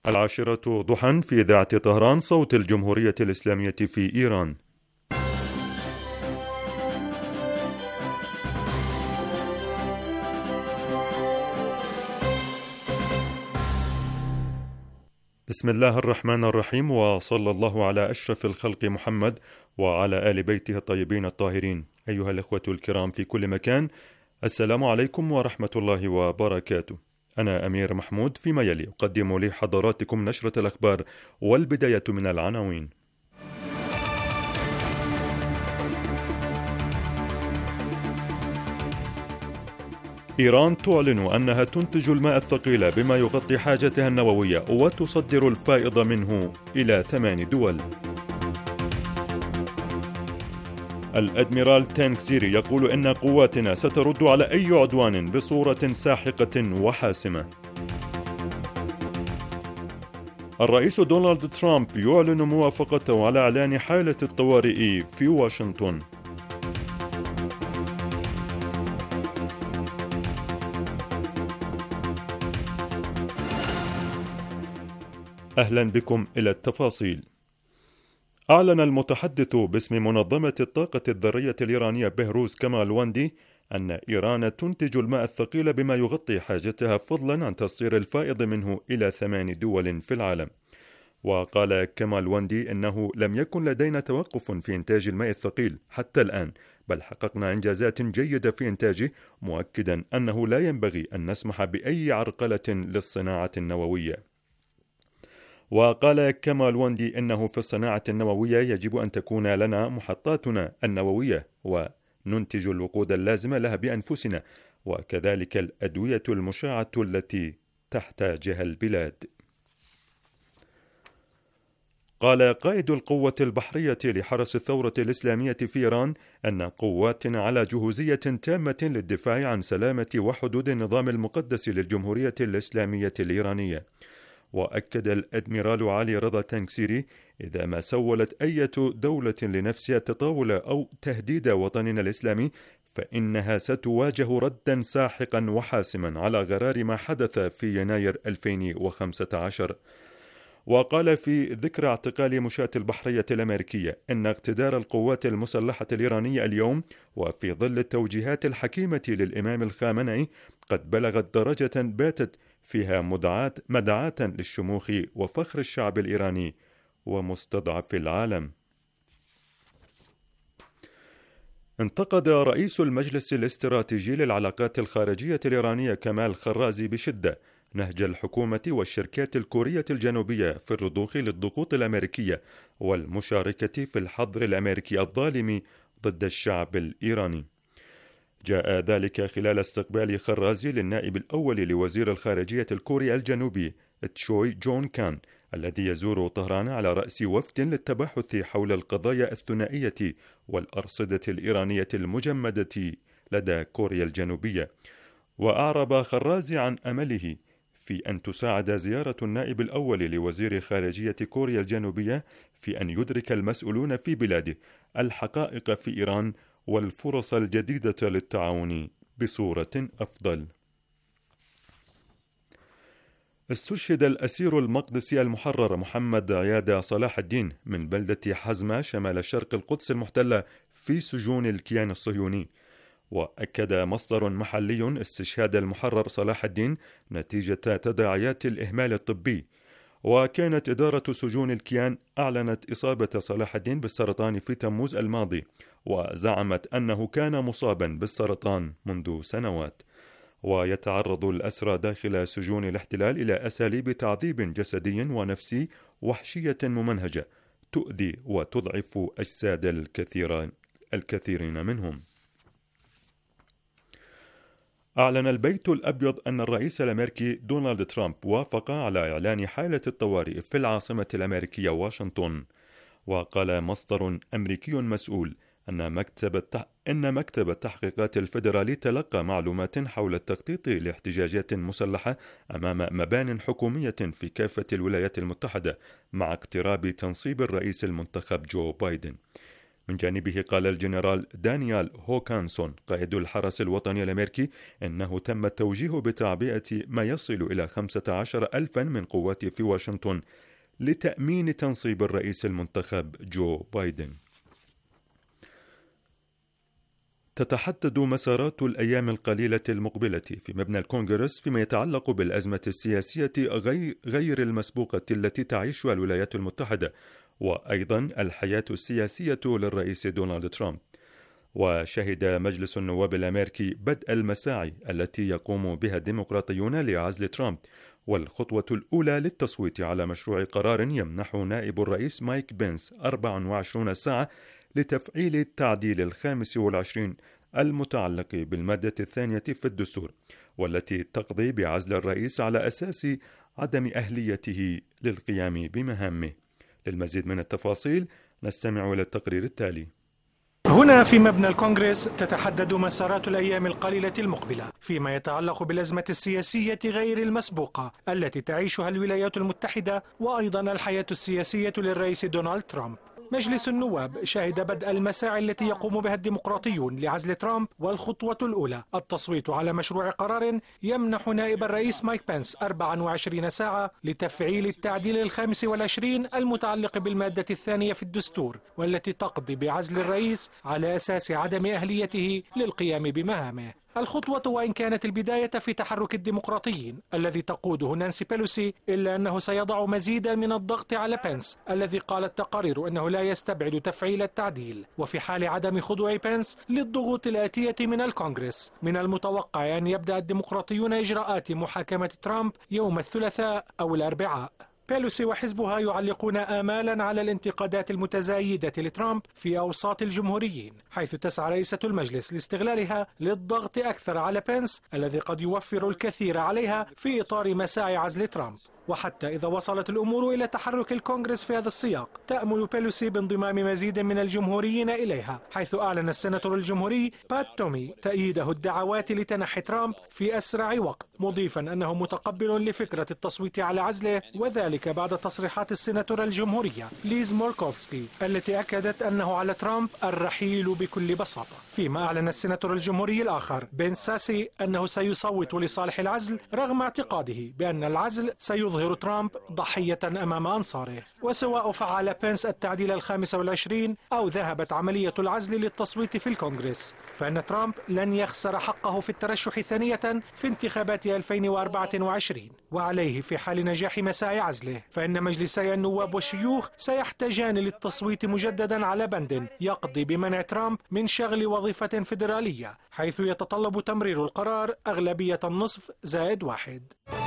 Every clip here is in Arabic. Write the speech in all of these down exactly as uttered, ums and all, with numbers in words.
العاشرة ضحى في إذاعة طهران صوت الجمهورية الإسلامية في إيران. بسم الله الرحمن الرحيم، وصلى الله على أشرف الخلق محمد وعلى آل بيته الطيبين الطاهرين. أيها الأخوة الكرام في كل مكان، السلام عليكم ورحمة الله وبركاته. أنا أمير محمود. فيما يلي أقدم لحضراتكم نشرة الأخبار، والبداية من العناوين. إيران تعلن أنها تنتج الماء الثقيل بما يغطي حاجتها النووية وتصدر الفائض منه إلى ثمان دول. الأدميرال تانكسيري يقول إن قواتنا سترد على أي عدوان بصورة ساحقة وحاسمة. الرئيس دونالد ترامب يعلن موافقته على إعلان حالة الطوارئ في واشنطن. أهلا بكم إلى التفاصيل. أعلن المتحدث باسم منظمة الطاقة الذرية الإيرانية بهروز كمالواندي أن إيران تنتج الماء الثقيل بما يغطي حاجتها، فضلا عن تصدير الفائض منه إلى ثمان دول في العالم. وقال كمالواندي إنه لم يكن لدينا توقف في إنتاج الماء الثقيل حتى الآن، بل حققنا إنجازات جيدة في إنتاجه، مؤكدا أنه لا ينبغي أن نسمح بأي عرقلة للصناعة النووية. وقال كمالواندي إنه في الصناعة النووية يجب أن تكون لنا محطاتنا النووية وننتج الوقود اللازمة لها بأنفسنا، وكذلك الأدوية المشعة التي تحتاجها البلاد. قال قائد القوة البحرية لحرس الثورة الإسلامية في إيران أن قواتنا على جهوزية تامة للدفاع عن سلامة وحدود النظام المقدس للجمهورية الإسلامية الإيرانية. وأكد الأدميرال علي رضا تانكسيري إذا ما سولت أي دولة لنفسها تطاول أو تهديد وطننا الإسلامي فإنها ستواجه ردا ساحقا وحاسما على غرار ما حدث في يناير ألفين وخمسة عشر. وقال في ذكرى اعتقال مشاة البحرية الأمريكية إن اقتدار القوات المسلحة الإيرانية اليوم وفي ظل التوجيهات الحكيمة للإمام الخامنئي قد بلغت درجة باتت فيها مدعاة مدعاة للشموخ وفخر الشعب الإيراني ومستضعف العالم. انتقد رئيس المجلس الاستراتيجي للعلاقات الخارجية الإيرانية كمال خرازي بشدة نهج الحكومة والشركات الكورية الجنوبية في الرضوخ للضغوط الأمريكية والمشاركة في الحظر الأمريكي الظالم ضد الشعب الإيراني. جاء ذلك خلال استقبال خرازي للنائب الأول لوزير الخارجية الكوري الجنوبي تشوي جون كان، الذي يزور طهران على رأس وفد للتباحث حول القضايا الثنائية والأرصدة الإيرانية المجمدة لدى كوريا الجنوبية. وأعرب خرازي عن أمله في أن تساعد زيارة النائب الأول لوزير خارجية كوريا الجنوبية في أن يدرك المسؤولون في بلاده الحقائق في إيران والفرص الجديدة للتعاون بصورة أفضل. استشهد الأسير المقدسي المحرر محمد عياد صلاح الدين من بلدة حزمة شمال شرق القدس المحتلة في سجون الكيان الصهيوني. وأكد مصدر محلي استشهاد المحرر صلاح الدين نتيجة تداعيات الإهمال الطبي. وكانت إدارة سجون الكيان أعلنت إصابة صلاح الدين بالسرطان في تموز الماضي، وزعمت أنه كان مصابا بالسرطان منذ سنوات. ويتعرض الأسرى داخل سجون الاحتلال إلى أساليب تعذيب جسدي ونفسي وحشية ممنهجة تؤذي وتضعف أجساد الكثيرين الكثيرين منهم. أعلن البيت الأبيض أن الرئيس الأمريكي دونالد ترامب وافق على إعلان حالة الطوارئ في العاصمة الأمريكية واشنطن. وقال مصدر أمريكي مسؤول أن مكتب التح... إن مكتب التحقيقات الفيدرالي تلقى معلومات حول التخطيط لاحتجاجات مسلحة أمام مبان حكومية في كافة الولايات المتحدة مع اقتراب تنصيب الرئيس المنتخب جو بايدن. من جانبه قال الجنرال دانيال هوكانسون قائد الحرس الوطني الأمريكي إنه تم التوجيه بتعبئة ما يصل إلى خمسة عشر ألفا من قوات في واشنطن لتأمين تنصيب الرئيس المنتخب جو بايدن. تتحدد مسارات الأيام القليلة المقبلة في مبنى الكونغرس فيما يتعلق بالأزمة السياسية غير المسبوقة التي تعيشها الولايات المتحدة، وأيضا الحياة السياسية للرئيس دونالد ترامب. وشهد مجلس النواب الأمريكي بدء المساعي التي يقوم بها الديمقراطيون لعزل ترامب، والخطوة الأولى للتصويت على مشروع قرار يمنح نائب الرئيس مايك بنس أربع وعشرين ساعة لتفعيل التعديل الخامس والعشرين المتعلق بالمادة الثانية في الدستور، والتي تقضي بعزل الرئيس على أساس عدم أهليته للقيام بمهامه. للمزيد من التفاصيل نستمع إلى التقرير التالي. هنا في مبنى الكونغرس تتحدد مسارات الأيام القليلة المقبلة فيما يتعلق بالأزمة السياسية غير المسبوقة التي تعيشها الولايات المتحدة، وأيضا الحياة السياسية للرئيس دونالد ترامب. مجلس النواب شهد بدء المساعي التي يقوم بها الديمقراطيون لعزل ترامب، والخطوة الأولى التصويت على مشروع قرار يمنح نائب الرئيس مايك بنس أربع وعشرين ساعة لتفعيل التعديل الخامس والعشرين المتعلق بالمادة الثانية في الدستور، والتي تقضي بعزل الرئيس على أساس عدم أهليته للقيام بمهامه. الخطوة وإن كانت البداية في تحرك الديمقراطيين الذي تقوده نانسي بيلوسي، إلا أنه سيضع مزيدا من الضغط على بنس الذي قالت تقارير أنه لا يستبعد تفعيل التعديل. وفي حال عدم خضوع بنس للضغوط الآتية من الكونغرس، من المتوقع أن يبدأ الديمقراطيون إجراءات محاكمة ترامب يوم الثلاثاء أو الأربعاء. بيلوسي وحزبها يعلقون آمالا على الانتقادات المتزايدة لترامب في أوساط الجمهوريين، حيث تسعى رئيسة المجلس لاستغلالها للضغط أكثر على بنس الذي قد يوفر الكثير عليها في إطار مساعي عزل ترامب. وحتى إذا وصلت الأمور إلى تحرك الكونغرس في هذا السياق، تأمل بيلوسي بانضمام مزيد من الجمهوريين إليها، حيث أعلن السيناتور الجمهوري بات تومي تأييده الدعوات لتنحي ترامب في أسرع وقت، مضيفا أنه متقبل لفكرة التصويت على عزله، وذلك بعد تصريحات السيناتور الجمهورية ليز موركوفسكي التي أكدت أنه على ترامب الرحيل بكل بساطة. فيما أعلن السيناتور الجمهوري الآخر بن ساسي أنه سيصوت لصالح العزل رغم اعتقاده بأن العزل سيظهر ترامب ضحية أمام أنصاره. وسواء فعل بنس التعديل الخامس والعشرين أو ذهبت عملية العزل للتصويت في الكونغرس، فإن ترامب لن يخسر حقه في الترشح ثانية في انتخابات ألفين وأربعة وعشرين، وعليه في حال نجاح مساعي عزله فإن مجلسي النواب والشيوخ سيحتاجان للتصويت مجددا على بند يقضي بمنع ترامب من شغل وظيفة فيدرالية، حيث يتطلب تمرير القرار أغلبية النصف زائد واحد.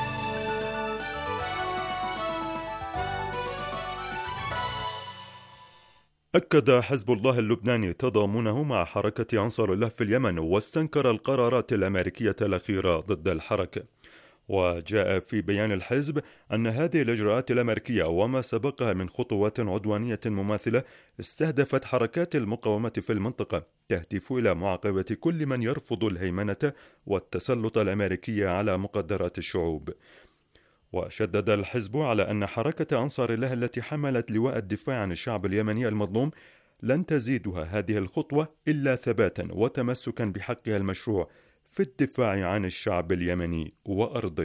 أكد حزب الله اللبناني تضامنه مع حركة أنصار الله في اليمن، واستنكر القرارات الأمريكية الأخيرة ضد الحركة. وجاء في بيان الحزب أن هذه الإجراءات الأمريكية وما سبقها من خطوات عدوانية مماثلة استهدفت حركات المقاومة في المنطقة، تهدف إلى معاقبة كل من يرفض الهيمنة والتسلط الأمريكي على مقدرات الشعوب. وشدد الحزب على أن حركة أنصار الله التي حملت لواء الدفاع عن الشعب اليمني المظلوم لن تزيدها هذه الخطوة إلا ثباتا وتمسكا بحقها المشروع في الدفاع عن الشعب اليمني وأرضه.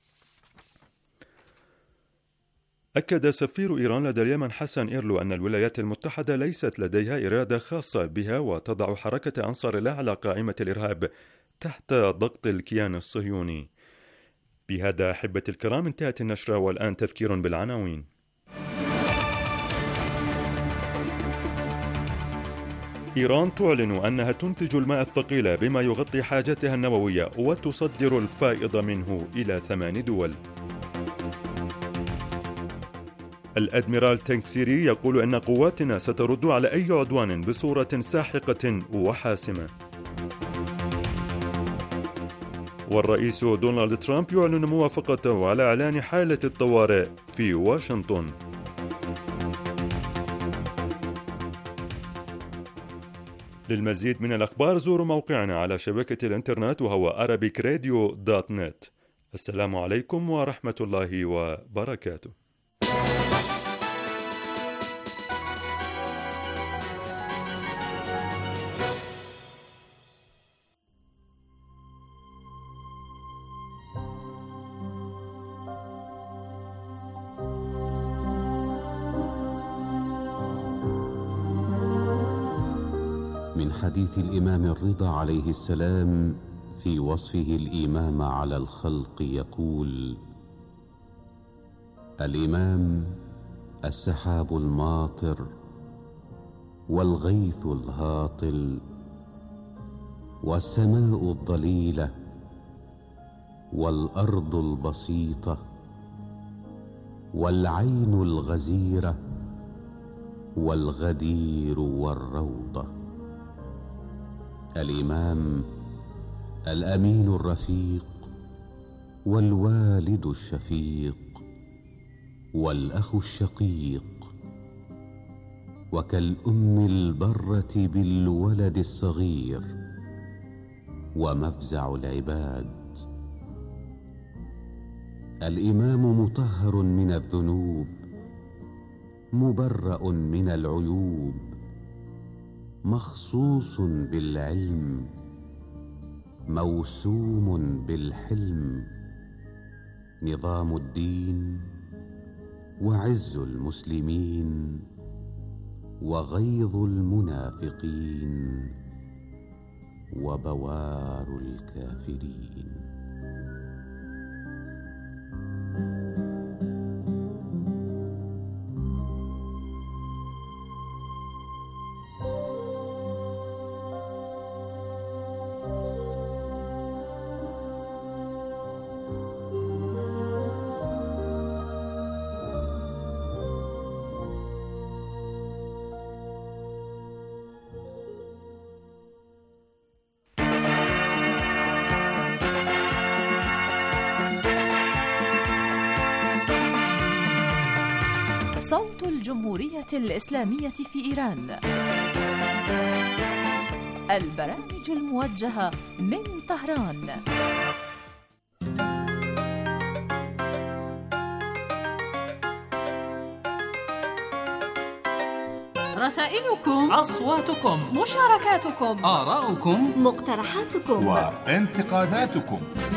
أكد سفير إيران لدى اليمن حسن إيرلو أن الولايات المتحدة ليست لديها إرادة خاصة بها، وتضع حركة أنصار الله على قائمة الإرهاب تحت ضغط الكيان الصهيوني. بهذا أحبة الكرام انتهت النشرة، والآن تذكير بالعناوين. إيران تعلن أنها تنتج الماء الثقيل بما يغطي حاجتها النووية وتصدر الفائض منه إلى ثمان دول. الأدميرال تنكسيري يقول أن قواتنا سترد على أي عدوان بصورة ساحقة وحاسمة. والرئيس دونالد ترامب يعلن موافقته على إعلان حالة الطوارئ في واشنطن. للمزيد من الأخبار زوروا موقعنا على شبكة الإنترنت وهو أرابيك راديو دوت نت. السلام عليكم ورحمة الله وبركاته. من حديث الإمام الرضا عليه السلام في وصفه الإمام على الخلق يقول: الإمام السحاب الماطر والغيث الهاطل والسماء الضليلة والأرض البسيطة والعين الغزيرة والغدير والروضة. الإمام الأمين الرفيق والوالد الشفيق والأخ الشقيق، وكالأم البرة بالولد الصغير ومفزع العباد. الإمام مطهر من الذنوب مبرأ من العيوب، مخصوص بالعلم موسوم بالحلم، نظام الدين وعز المسلمين وغيظ المنافقين وبوار الكافرين. صوت الجمهورية الإسلامية في إيران، البرامج الموجهة من طهران. رسائلكم، أصواتكم، مشاركاتكم، آراؤكم، مقترحاتكم وانتقاداتكم.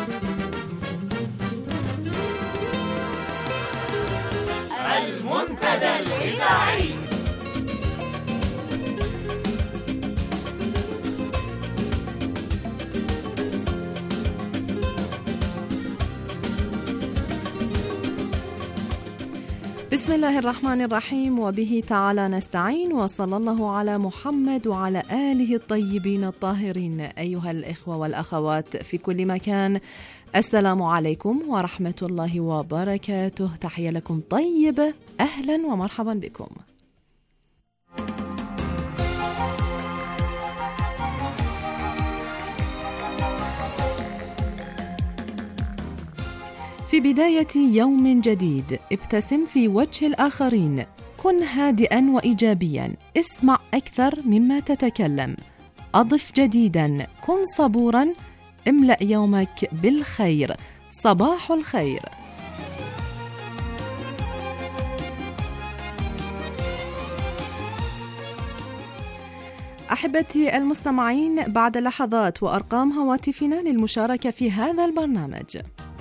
المنتدى الإذاعي. بسم الله الرحمن الرحيم، وبه تعالى نستعين، وصلى الله على محمد وعلى آله الطيبين الطاهرين. أيها الإخوة والأخوات في كل مكان، السلام عليكم ورحمة الله وبركاته. تحية لكم طيبة، أهلا ومرحبا بكم. في بداية يوم جديد ابتسم في وجه الآخرين، كن هادئا وإيجابيا، اسمع أكثر مما تتكلم، أضف جديدا، كن صبورا، املأ يومك بالخير. صباح الخير. أحبتي المستمعين، بعد لحظات وأرقام هواتفنا للمشاركة في هذا البرنامج.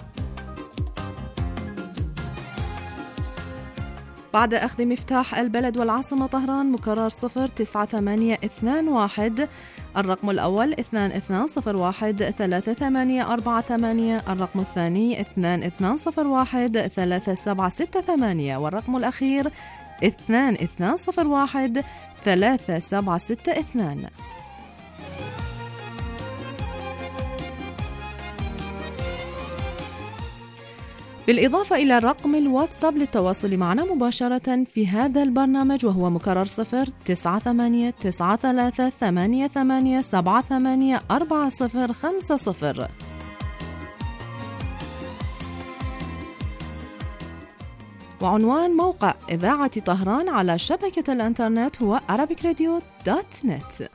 بعد أخذ مفتاح البلد والعاصمة طهران، مكرر صفر تسعة ثمانية اثنان واحد، الرقم الأول اثنان اثنان صفر واحد ثلاثة ثمانية أربعة ثمانية، الرقم الثاني اثنان اثنان صفر واحد ثلاثة سبعة ستة ثمانية، والرقم الأخير اثنان اثنان صفر واحد ثلاثة سبعة ستة اثنان. بالإضافة إلى رقم الواتساب للتواصل معنا مباشرة في هذا البرنامج، وهو مكرر صفر تسعة ثمانية تسعة ثلاثة ثمانية ثمانية سبعة ثمانية أربعة صفر خمسة صفر. وعنوان موقع إذاعة طهران على شبكة الإنترنت هو arabic radio dot net.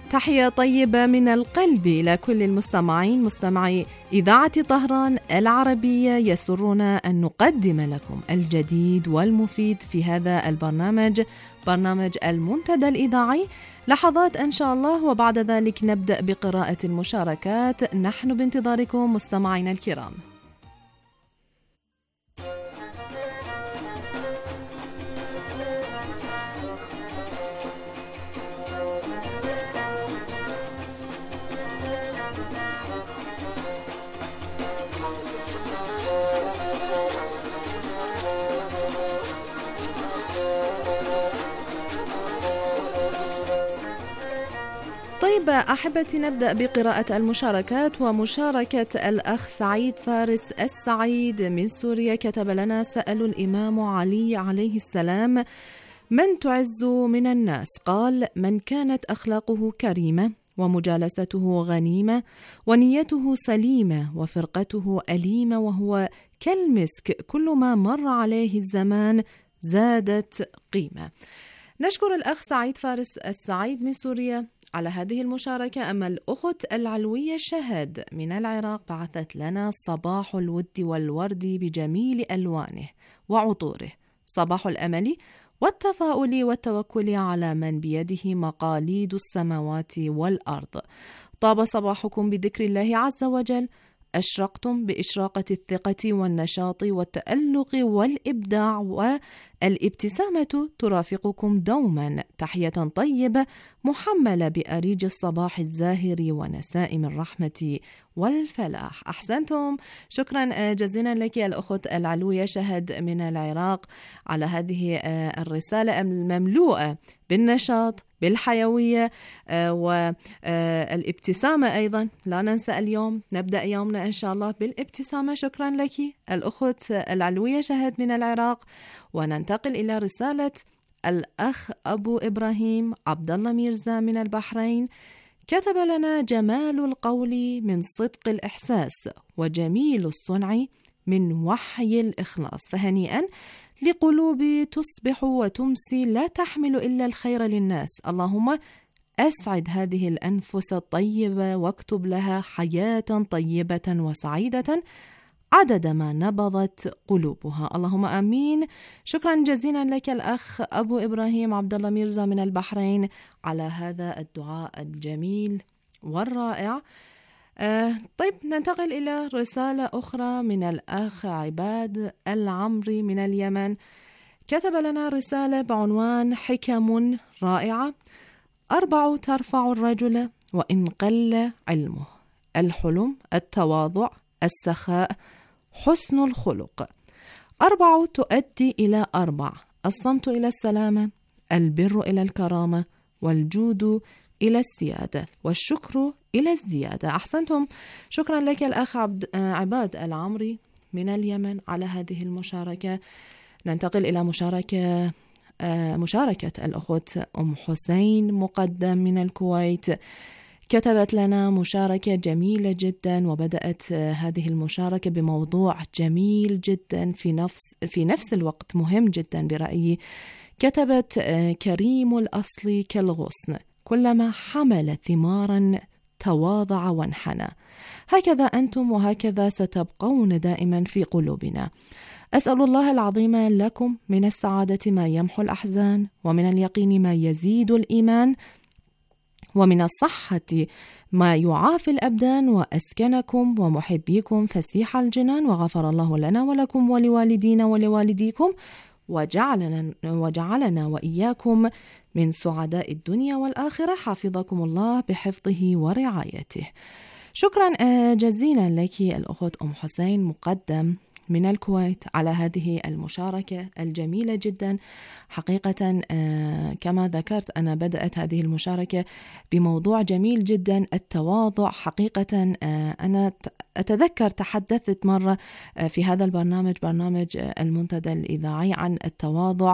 تحية طيبة من القلب إلى كل المستمعين مستمعي إذاعة طهران العربية. يسرنا أن نقدم لكم الجديد والمفيد في هذا البرنامج، برنامج المنتدى الإذاعي. لحظات إن شاء الله وبعد ذلك نبدأ بقراءة المشاركات. نحن بانتظاركم مستمعينا الكرام. طيب أحبتي، نبدأ بقراءة المشاركات. ومشاركة الأخ سعيد فارس السعيد من سوريا كتب لنا: سأل الإمام علي عليه السلام: من تعز من الناس؟ قال: من كانت أخلاقه كريمة ومجالسته غنيمة ونيته سليمة وفرقته أليمة وهو كالمسك، كل ما مر عليه الزمان زادت قيمة. نشكر الأخ سعيد فارس السعيد من سوريا على هذه المشاركة. أما الأخت العلوية شهد من العراق بعثت لنا: صباح الود والورد بجميل ألوانه وعطوره، صباح الأمل والتفاؤل والتوكل على من بيده مقاليد السماوات والأرض. طاب صباحكم بذكر الله عز وجل، أشرقتم بإشراقة الثقة والنشاط والتألق والإبداع، والابتسامة ترافقكم دوما. تحية طيبة محملة بأريج الصباح الزاهر ونسائم الرحمة والفلاح. أحسنتم، شكرا جزيلا لك الأخت العلوية شهد من العراق على هذه الرسالة المملوءة بالنشاط بالحيوية والابتسامة أيضا. لا ننسى اليوم نبدأ يومنا إن شاء الله بالابتسامة. شكرا لك الأخت العلوية شهد من العراق. وننتقل إلى رسالة الأخ أبو إبراهيم عبد الله ميرزا من البحرين. كتب لنا: جمال القول من صدق الإحساس وجميل الصنع من وحي الإخلاص، فهنيئا لقلوب تصبح وتمسي لا تحمل إلا الخير للناس. اللهم أسعد هذه الأنفس الطيبة واكتب لها حياة طيبة وسعيدة عدد ما نبضت قلوبها، اللهم آمين. شكرا جزيلا لك الأخ أبو إبراهيم عبد الله ميرزا من البحرين على هذا الدعاء الجميل والرائع. آه طيب ننتقل إلى رسالة أخرى من الأخ عباد العمري من اليمن. كتب لنا رسالة بعنوان: حكم رائعة. أربع ترفع الرجل وإن قل علمه: الحلم، التواضع، السخاء، حسن الخلق. أربع تؤدي إلى أربع: الصمت إلى السلامة، البر إلى الكرامة، والجود إلى السيادة، والشكر إلى الزيادة. أحسنتم، شكرا لك الأخ عبد عباد العمري من اليمن على هذه المشاركة. ننتقل إلى مشاركة مشاركة الأخت أم حسين مقدم من الكويت. كتبت لنا مشاركة جميلة جدا، وبدأت هذه المشاركة بموضوع جميل جدا في نفس في نفس الوقت مهم جدا برأيي. كتبت: كريم الأصل كالغصن، كلما حمل ثمارا تواضع وانحنى. هكذا أنتم وهكذا ستبقون دائما في قلوبنا. أسأل الله العظيم لكم من السعادة ما يمحو الأحزان، ومن اليقين ما يزيد الإيمان، ومن الصحة ما يعافي الأبدان، وأسكنكم ومحبيكم فسيح الجنان، وغفر الله لنا ولكم ولوالدينا ولوالديكم، وجعلنا, وجعلنا وإياكم من سعداء الدنيا والآخرة. حفظكم الله بحفظه ورعايته. شكرا جزيلا لك الأخت أم حسين مقدم من الكويت على هذه المشاركة الجميلة جدا. حقيقة كما ذكرت أنا بدأت هذه المشاركة بموضوع جميل جدا، التواضع. حقيقة أنا أتذكر تحدثت مرة في هذا البرنامج، برنامج المنتدى الإذاعي، عن التواضع،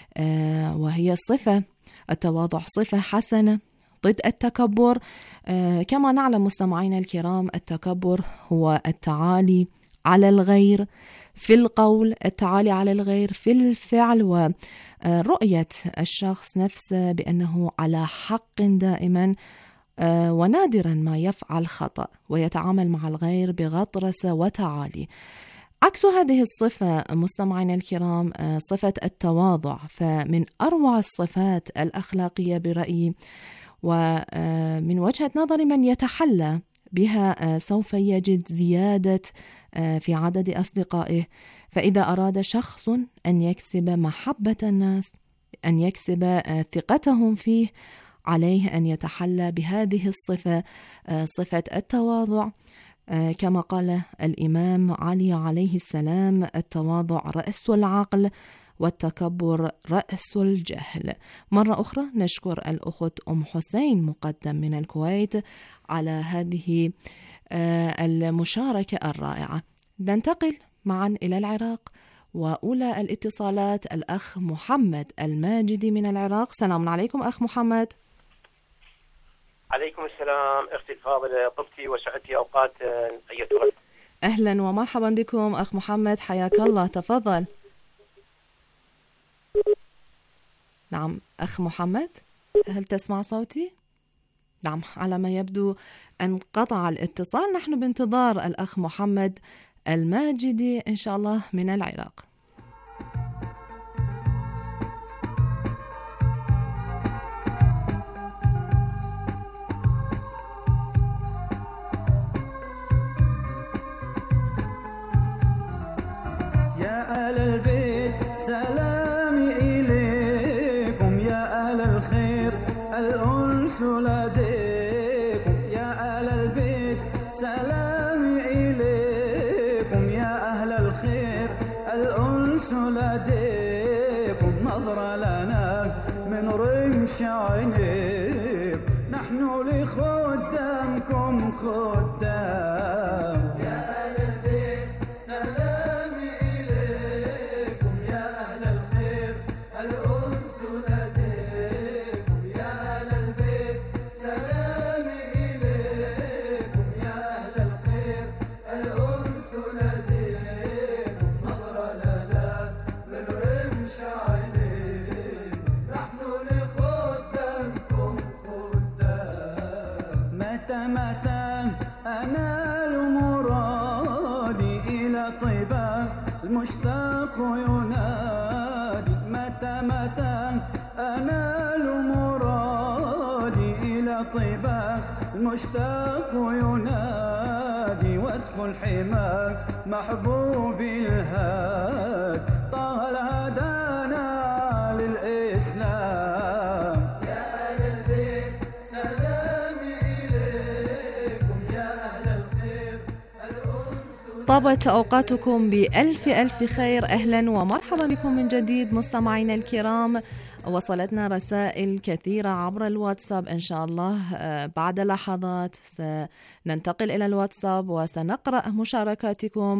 وهي صفة، التواضع صفة حسنة ضد التكبر. كما نعلم مستمعينا الكرام، التكبر هو التعالي على الغير في القول، التعالي على الغير في الفعل، ورؤية الشخص نفسه بأنه على حق دائما. ونادرا ما يفعل خطأ ويتعامل مع الغير بغطرسة وتعالي. عكس هذه الصفة مستمعينا الكرام صفة التواضع، فمن أروع الصفات الأخلاقية برأيي، ومن وجهة نظر من يتحلى بها سوف يجد زيادة في عدد أصدقائه. فإذا أراد شخص أن يكسب محبة الناس، أن يكسب ثقتهم فيه، عليه أن يتحلى بهذه الصفة، صفة التواضع. كما قال الإمام علي عليه السلام: التواضع رأس العقل والتكبر رأس الجهل. مرة أخرى نشكر الأخت أم حسين مقدم من الكويت على هذه المشاركة الرائعة. ننتقل معا إلى العراق، وأولى الاتصالات الأخ محمد الماجدي من العراق. سلام عليكم أخ محمد. عليكم السلام أختي الفاضلة، طبتي وسعدتي أوقات أيتها. أهلا ومرحبا بكم أخ محمد، حياك الله، تفضل. نعم أخ محمد، هل تسمع صوتي؟ نعم، على ما يبدو انقطع الاتصال. نحن بانتظار الأخ محمد الماجدي إن شاء الله من العراق. يا أهل البيت سلامي إليكم، يا أهل الخير الأنس لديكم، يا أهل البيت سلامي إليكم، يا أهل الخير الأنس لديكم. نظرة لنا من رمش عينيك، نحن لخدامكم خدام. المشتاق ينادي متى متى أنال مرادي، إلى طيبة المشتاق ينادي، وادخل حماك محبوبي الهاد، طه الهدانا للإسلام. يا أهل البيت سلامي إليكم، يا أهل الخير الأنس. طابت أوقاتكم بألف ألف خير. أهلا ومرحبا بكم من جديد مستمعينا الكرام. وصلتنا رسائل كثيرة عبر الواتساب. إن شاء الله بعد لحظات سننتقل إلى الواتساب وسنقرأ مشاركاتكم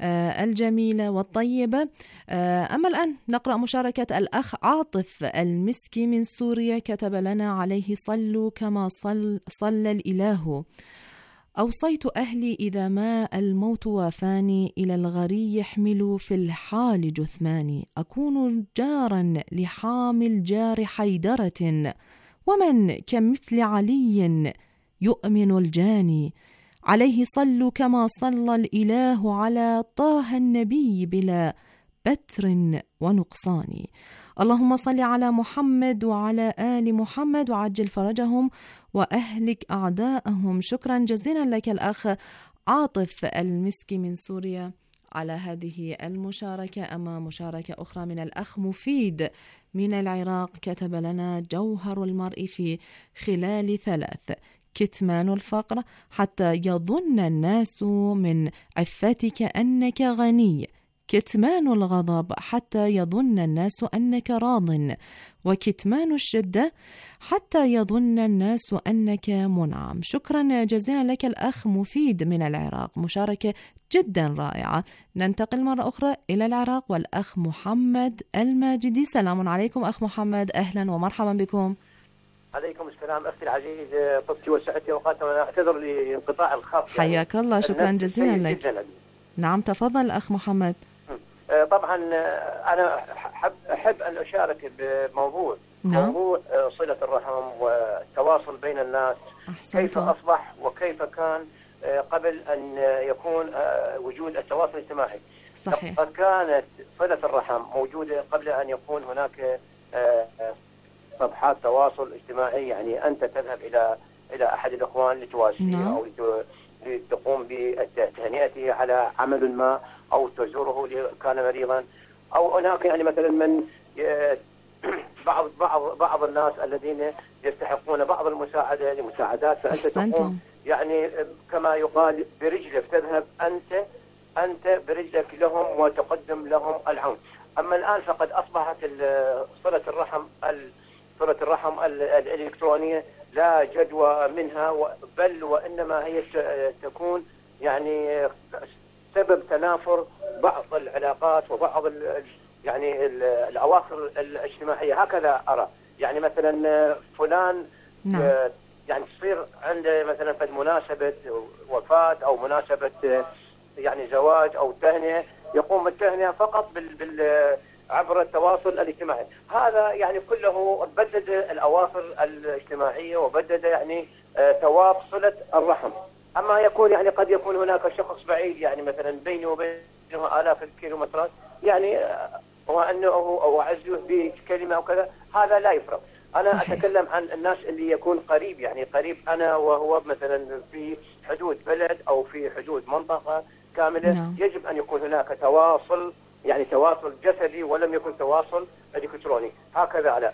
الجميلة والطيبة. أما الآن نقرأ مشاركة الأخ عاطف المسكي من سوريا. كتب لنا: عليه صلوا كما صل صلى الإله. أوصيت أهلي إذا ما الموت وافاني، إلى الغري يحملوا في الحال جثماني، أكون جارا لحام الجار حيدرة، ومن كمثل علي يؤمن الجاني. عليه صلوا كما صلى الإله على طه النبي بلا بتر ونقصان. اللهم صل على محمد وعلى آل محمد وعجل فرجهم وأهلك أعداءهم. شكرا جزيلا لك الأخ عاطف المسكي من سوريا على هذه المشاركة. أما مشاركة أخرى من الأخ مفيد من العراق. كتب لنا: جوهر المرء في خلال ثلاث: كتمان الفقر حتى يظن الناس من عفتك أنك غني، كتمان الغضب حتى يظن الناس أنك راض، وكتمان الشدة حتى يظن الناس أنك منعم. شكرا جزيلا لك الأخ مفيد من العراق، مشاركة جدا رائعة. ننتقل مرة أخرى إلى العراق والأخ محمد الماجدي. سلام عليكم أخ محمد، أهلا ومرحبا بكم. عليكم السلام أختي العزيز، طبتي وسعتي أوقات، وأنا أعتذر لانقطاع الخط. حياك يعني الله، شكرا جزيلا لك. نعم تفضل أخ محمد. طبعا أنا أحب, أحب أن أشارك بموضوع نعم. موضوع صلة الرحم والتواصل بين الناس. أحسنتم. كيف أصبح وكيف كان قبل أن يكون وجود التواصل الاجتماعي. صحيح. قد كانت صلة الرحم موجودة قبل أن يكون هناك صفحات تواصل اجتماعي، يعني أنت تذهب إلى إلى أحد الإخوان لتواسيه نعم. أو لتقوم بتهنئته على عمل ما، أو تزوره كان مريضا، أو هناك يعني مثلا من بعض بعض بعض الناس الذين يستحقون بعض المساعدة لمساعدات، فأنت تقوم يعني كما يقال برجلك، تذهب أنت أنت برجلك لهم وتقدم لهم العون. أما الآن فقد أصبحت صلة الرحم صلة الرحم الإلكترونية لا جدوى منها، بل وإنما هي تكون يعني سبب تنافر بعض العلاقات وبعض يعني الأواصر الاجتماعية. هكذا أرى. يعني مثلا فلان نعم. يعني تصير عنده مثلا في مناسبة وفاة أو مناسبة يعني زواج أو تهنئة، يقوم بالتهنئة فقط بال بال عبر التواصل الاجتماعي. هذا يعني كله بدد الأواصر الاجتماعية وبدد يعني ثواب صلة الرحم. أما يكون يعني قد يكون هناك شخص بعيد، يعني مثلا بينه وبينه آلاف الكيلومترات، يعني وأنه أو أعزه بكلمة أو كذا، هذا لا يفرق. أنا صحيح. أتكلم عن الناس اللي يكون قريب، يعني قريب أنا وهو مثلا في حدود بلد أو في حدود منطقة كاملة. نعم. يجب أن يكون هناك تواصل، يعني تواصل جسدي ولم يكن تواصل إلكتروني. هكذا على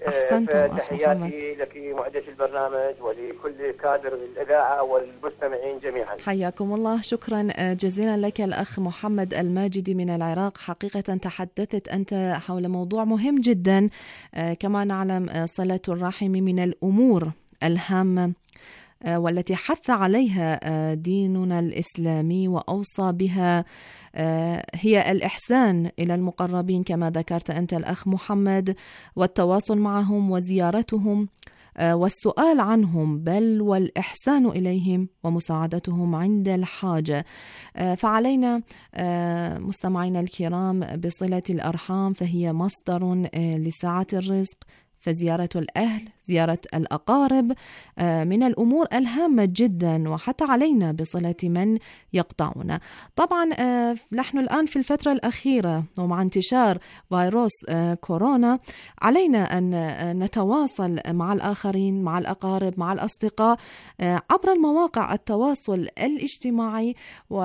تحياتي لك معدة البرنامج ولكل كادر الإذاعة والمستمعين جميعا. حياكم الله. شكرا جزيلا لك الأخ محمد الماجدي من العراق. حقيقة تحدثت أنت حول موضوع مهم جدا. كما نعلم صلة الرحم من الأمور الهامة والتي حث عليها ديننا الإسلامي وأوصى بها، هي الإحسان إلى المقربين كما ذكرت أنت الأخ محمد، والتواصل معهم وزيارتهم والسؤال عنهم، بل والإحسان إليهم ومساعدتهم عند الحاجة. فعلينا مستمعينا الكرام بصلة الأرحام، فهي مصدر لسعة الرزق، فزيارة الأهل، زيارة الأقارب من الأمور الهامة جدا، وحتى علينا بصلة من يقطعنا. طبعا نحن الآن في الفترة الأخيرة ومع انتشار فيروس كورونا، علينا أن نتواصل مع الآخرين، مع الأقارب، مع الأصدقاء عبر المواقع التواصل الاجتماعي.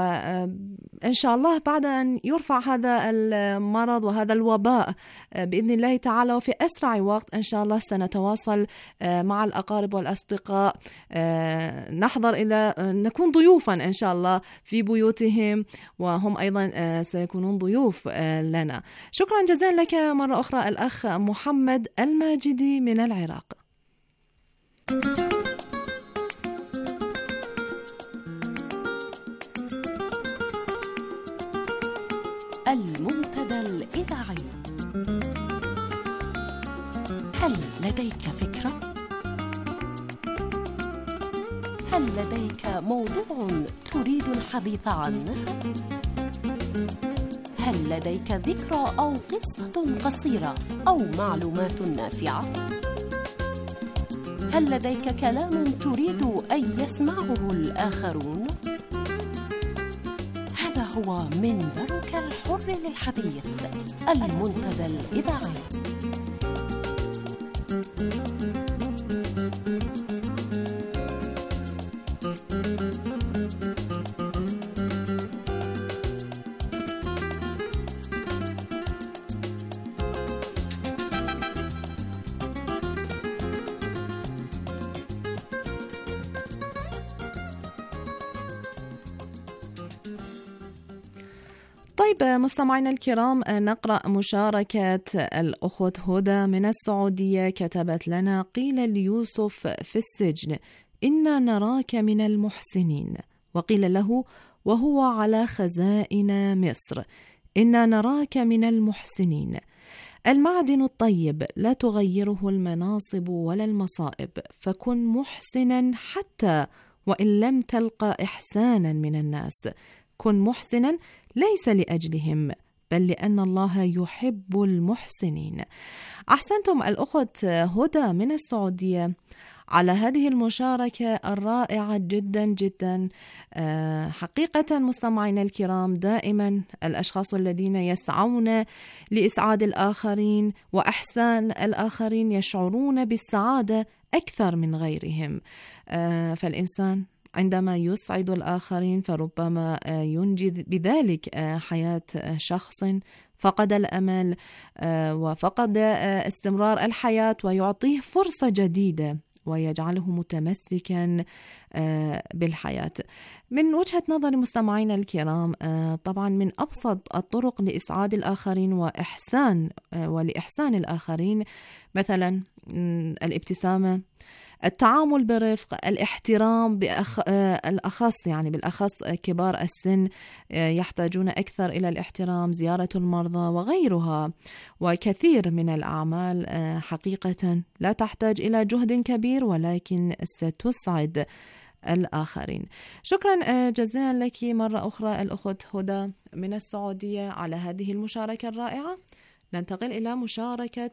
وإن شاء الله بعد أن يرفع هذا المرض وهذا الوباء بإذن الله تعالى وفي أسرع وقت، إن شاء الله سنتواصل مع الأقارب والأصدقاء، نحضر إلى نكون ضيوفا إن شاء الله في بيوتهم، وهم أيضا سيكونون ضيوف لنا. شكرا جزيلا لك مرة أخرى الأخ محمد الماجدي من العراق. المنتدى الإذاعي. هل لديك فكرة؟ هل لديك موضوع تريد الحديث عنه؟ هل لديك ذكرى أو قصة قصيرة أو معلومات نافعة؟ هل لديك كلام تريد أن يسمعه الآخرون؟ هذا هو منبرك الحر للحديث، المنتدى الإذاعي. طيب مستمعينا الكرام، نقرأ مشاركة الأخت هدى من السعودية. كتبت لنا: قيل ليوسف في السجن: إنا نراك من المحسنين. وقيل له وهو على خزائن مصر: إنا نراك من المحسنين. المعدن الطيب لا تغيره المناصب ولا المصائب، فكن محسنا حتى وإن لم تلقى إحسانا من الناس. كن محسنا ليس لأجلهم بل لأن الله يحب المحسنين. أحسنتم الأخت هدى من السعودية على هذه المشاركة الرائعة جدا جدا. حقيقة مستمعينا الكرام، دائما الأشخاص الذين يسعون لإسعاد الآخرين وإحسان الآخرين يشعرون بالسعادة أكثر من غيرهم. فالإنسان عندما يسعد الآخرين فربما ينجي بذلك حياة شخص فقد الأمل وفقد استمرار الحياة، ويعطيه فرصة جديدة ويجعله متمسكا بالحياة. من وجهة نظر مستمعينا الكرام، طبعا من أبسط الطرق لإسعاد الآخرين وإحسان ولإحسان الآخرين مثلا الابتسامة، التعامل برفق، الاحترام بأخ... الأخص يعني بالأخص كبار السن يحتاجون أكثر إلى الاحترام، زيارة المرضى وغيرها، وكثير من الأعمال حقيقة لا تحتاج إلى جهد كبير ولكن ستسعد الآخرين. شكرا جزيلا لك مرة أخرى الأخت هدى من السعودية على هذه المشاركة الرائعة. ننتقل إلى مشاركة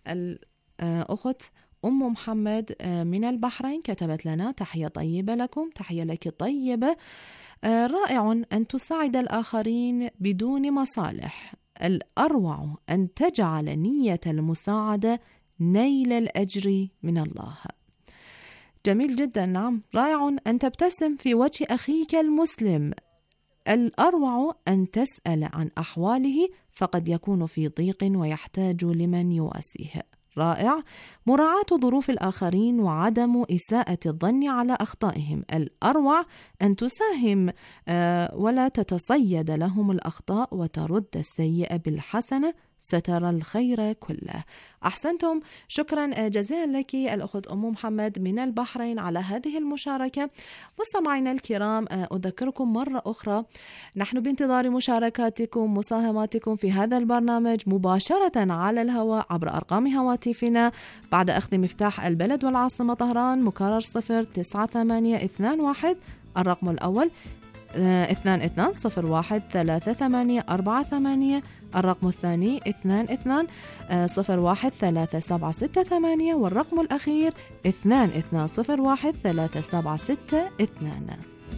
الأخت أم محمد من البحرين، كتبت لنا: تحية طيبة لكم. تحية لك طيبة. رائع أن تساعد الآخرين بدون مصالح، الأروع أن تجعل نية المساعدة نيل الأجر من الله. جميل جدا، نعم، رائع أن تبتسم في وجه أخيك المسلم، الأروع أن تسأل عن أحواله فقد يكون في ضيق ويحتاج لمن يواسيه. رائع مراعاة ظروف الآخرين وعدم إساءة الظن على أخطائهم، الأروع أن تساهم ولا تتصيد لهم الأخطاء وترد السيئة بالحسنة، سترى الخير كله. أحسنتم، شكرا جزيلا لك الأخت أم محمد من البحرين على هذه المشاركة. مستمعينا الكرام، أذكركم مرة أخرى نحن بانتظار مشاركاتكم مساهماتكم في هذا البرنامج مباشرة على الهواء عبر أرقام هواتفنا بعد أخذ مفتاح البلد والعاصمة طهران مكرر صفر تسعة ثمانية اثنان واحد، الرقم الأول اثنان اثنان صفر واحد ثلاثة ثمانية أربعة ثمانية، الرقم الثاني اثنان اثنان صفر واحد ثلاثة سبعة ستة ثمانية، والرقم الأخير اثنان اثنان صفر واحد ثلاثة سبعة ستة اثنان.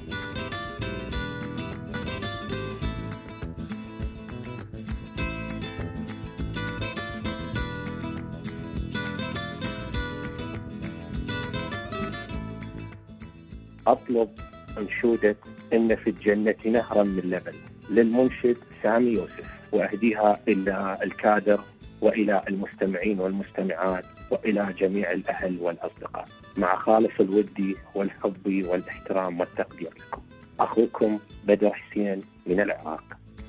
أطلب أنشودة إن في الجنة نهرا من لبن للمنشد سامي يوسف، وأهديها إلى الكادر وإلى المستمعين والمستمعات وإلى جميع الأهل والأصدقاء، مع خالص الود والحب والاحترام والتقدير لكم. أخوكم بدر حسين من العراق.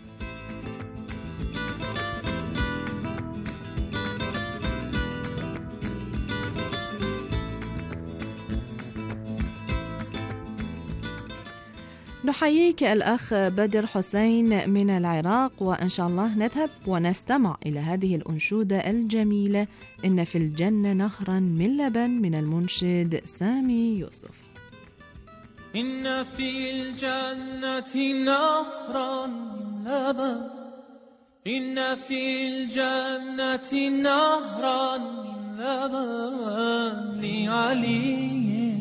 نحييك الأخ بدر حسين من العراق، وإن شاء الله نذهب ونستمع إلى هذه الأنشودة الجميلة إن في الجنة نهرا من لبن من المنشد سامي يوسف. إن في الجنة نهرا من لبن، إن في الجنة نهرا من لبن لعلي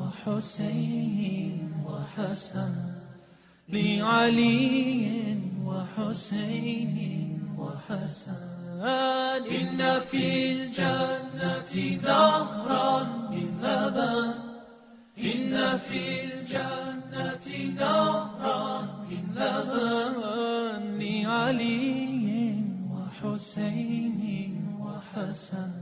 وحسين وحسن، لعلي وحسين وحسن. إن في الجنة نهرا من لبن، إن في الجنة نهرا من لبن لعلي وحسين وحسن،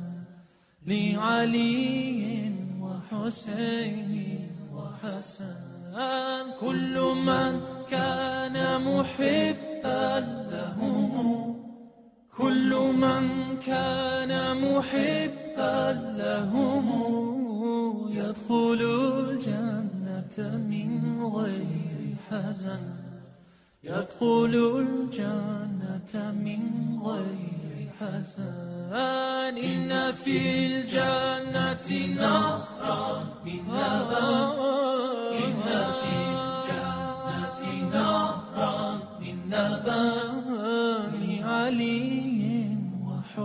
لعلي وحسين وحسن. كل من كان محبا لهم، كل من كان محبا لهم يدخل الجنة من غير حزن، يدخل الجنة من غير حزن. إن في الجنة نهرا من لبن، إن في الجنة نهرا من لبن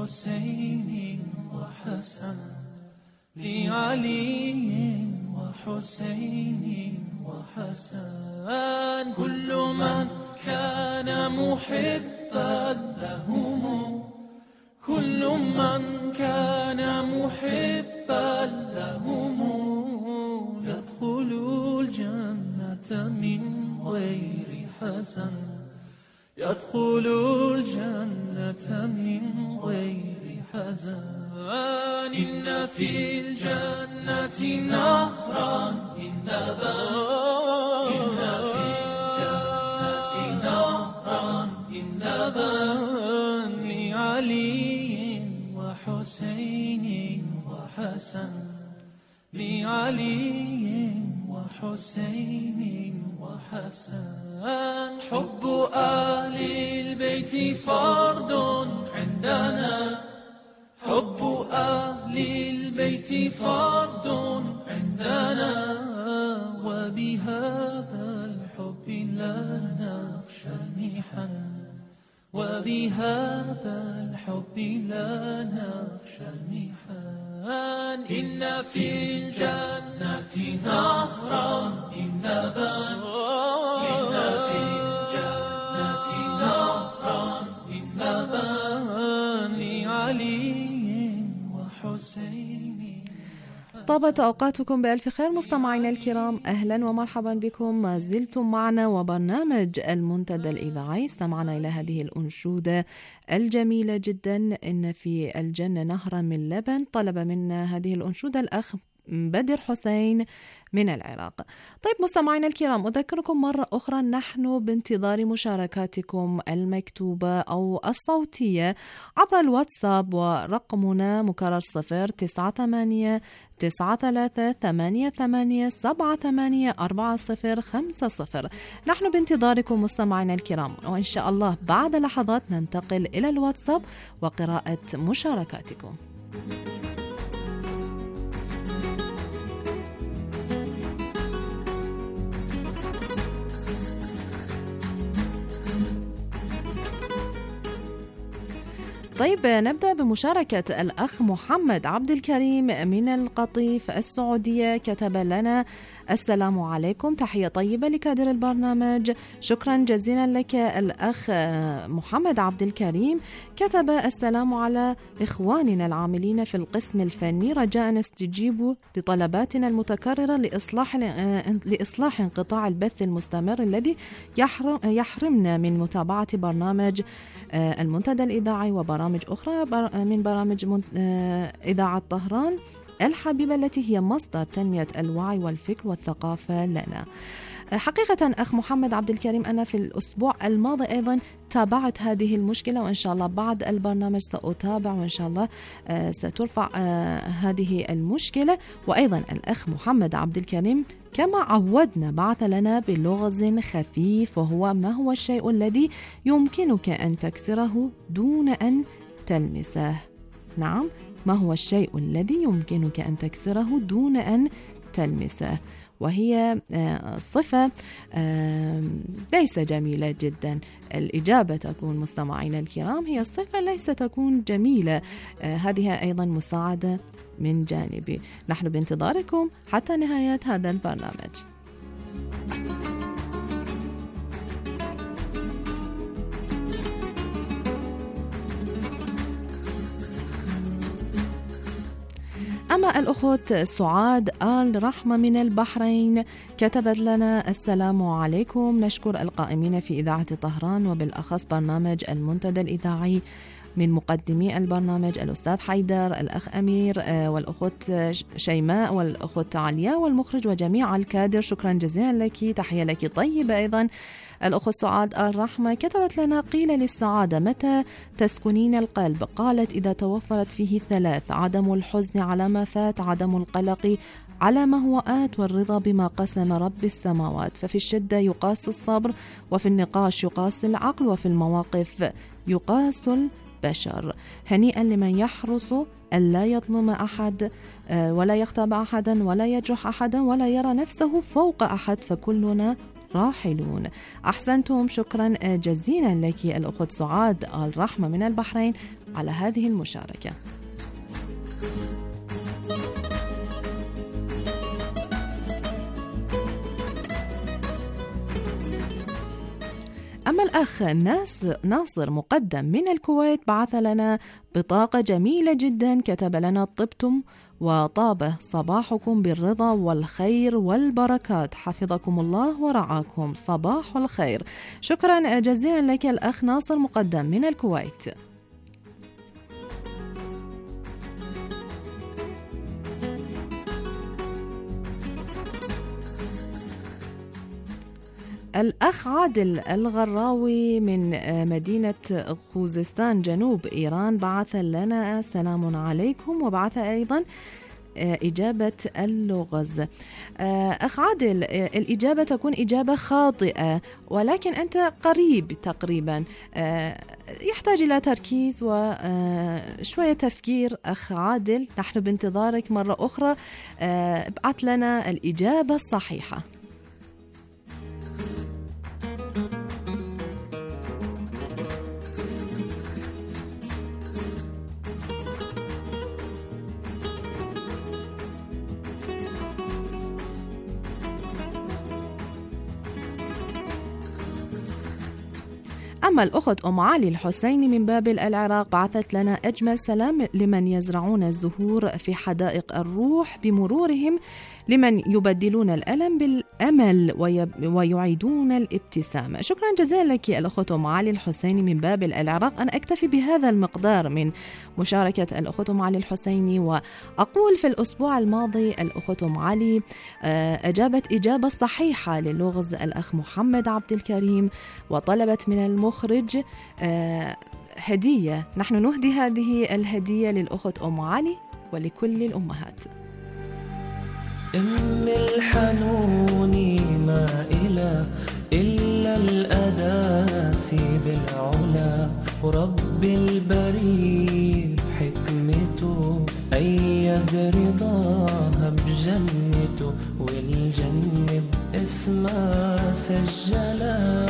وحسين وحسن لعلي وحسين وحسن كل من كان محبا لهم كل من كان محبا لهم يدخل الجنة من غير حزن يدخل الجنة من غير حزن إن في الجنة نهرا من لبن إن في الجنة نهرا من لبن لعلي وحسين وحسن لعلي وحسين وحسن حب أهل البيت فرض عندنا حب أهل البيت فرض عندنا وبهذا الحب لا نخشى المحن وبهذا الحب لا نخشى المحن إن في الجنة نهرا من لبن إن في الجنة نهرا من لبن لعلي وحسين. طابت أوقاتكم بألف خير مستمعينا الكرام، أهلا ومرحبا بكم. ما زلتم معنا وبرنامج المنتدى الإذاعي. استمعنا إلى هذه الأنشودة الجميلة جدا، إن في الجنة نهرا من لبن. طلب منا هذه الأنشودة الأخ بدر حسين من العراق. طيب مستمعينا الكرام، أذكركم مرة أخرى نحن بانتظار مشاركاتكم المكتوبة أو الصوتية عبر الواتساب، ورقمنا مكرر صفر تسعة ثمانية تسعة ثلاثة ثمانية ثمانية سبعة ثمانية أربعة صفر خمسة صفر. نحن بانتظاركم مستمعينا الكرام، وإن شاء الله بعد لحظات ننتقل إلى الواتساب وقراءة مشاركاتكم. طيب نبدأ بمشاركة الأخ محمد عبد الكريم من القطيف السعودية. كتب لنا: السلام عليكم، تحية طيبة لكادر البرنامج. شكرا جزيلا لك الأخ محمد عبد الكريم. كتب: السلام على إخواننا العاملين في القسم الفني، رجاء استجيبوا لطلباتنا المتكررة لإصلاح لإصلاح انقطاع البث المستمر الذي يحرم يحرمنا من متابعة برنامج المنتدى الإذاعي وبرامج أخرى من برامج إذاعة طهران الحبيبة، التي هي مصدر تنمية الوعي والفكر والثقافة لنا. حقيقة أخ محمد عبد الكريم، أنا في الأسبوع الماضي أيضا تابعت هذه المشكلة، وإن شاء الله بعد البرنامج سأتابع، وإن شاء الله سترفع هذه المشكلة. وأيضا الأخ محمد عبد الكريم كما عودنا بعث لنا بلغز خفيف، وهو: ما هو الشيء الذي يمكنك أن تكسره دون أن تلمسه؟ نعم، ما هو الشيء الذي يمكنك أن تكسره دون أن تلمسه؟ وهي صفة ليس جميلة جدا. الإجابة تكون مستمعينا الكرام هي الصفة ليس تكون جميلة. هذه أيضا مساعدة من جانبي. نحن بانتظاركم حتى نهاية هذا البرنامج. أما الأخت سعاد آل رحمة من البحرين كتبت لنا: السلام عليكم، نشكر القائمين في إذاعة طهران وبالأخص برنامج المنتدى الإذاعي، من مقدمي البرنامج الأستاذ حيدر، الأخ أمير والأخت شيماء والأخت عليا والمخرج وجميع الكادر. شكرا جزيلا لك، تحية لك طيبة. أيضا الأخت سعاد الرحمة كتبت لنا: قيل للسعادة متى تسكنين القلب؟ قالت: إذا توفرت فيه ثلاث: عدم الحزن على ما فات، عدم القلق على ما هو آت، والرضا بما قسم رب السماوات. ففي الشدة يقاس الصبر، وفي النقاش يقاس العقل، وفي المواقف يقاس البشر. هنيئا لمن يحرص ألا يظلم أحد ولا يغتاب أحدا ولا يجرح أحدا ولا يرى نفسه فوق أحد، فكلنا راحلون. أحسنتم، شكرا جزيلا لك الأخت سعاد الرحمة من البحرين. على هذه المشاركة. أما الأخ ناصر مقدم من الكويت بعث لنا بطاقة جميلة جدا، كتب لنا: طبتم وطاب صباحكم بالرضا والخير والبركات، حفظكم الله ورعاكم، صباح الخير. شكرا جزيلا لك الأخ ناصر مقدم من الكويت. الأخ عادل الغراوي من مدينة خوزستان جنوب إيران بعث لنا: سلام عليكم، وبعث أيضا إجابة اللغز. أخ عادل، الإجابة تكون إجابة خاطئة، ولكن أنت قريب تقريبا، يحتاج إلى تركيز وشوية تفكير. أخ عادل، نحن بانتظارك مرة أخرى، ابعث لنا الإجابة الصحيحة. أما الأخت أم علي الحسيني من بابل العراق بعثت لنا: أجمل سلام لمن يزرعون الزهور في حدائق الروح بمرورهم، لمن يبدلون الألم بالأمل ويعيدون الابتسامة. شكرا جزيلا لك الأخت أم علي الحسيني من بابل العراق. أنا أكتفي بهذا المقدار من مشاركة الأخت أم علي الحسيني، وأقول في الأسبوع الماضي الأخت أم علي أجابت إجابة صحيحة للغز الأخ محمد عبد الكريم، وطلبت من المخرج هدية. نحن نهدي هذه الهدية للأخت أم علي ولكل الأمهات. أم الحنون ما إله إلا الأداسي بالعلا، ورب البريد حكمته أيد رضاها بجنته، والجنة باسمها سجلا.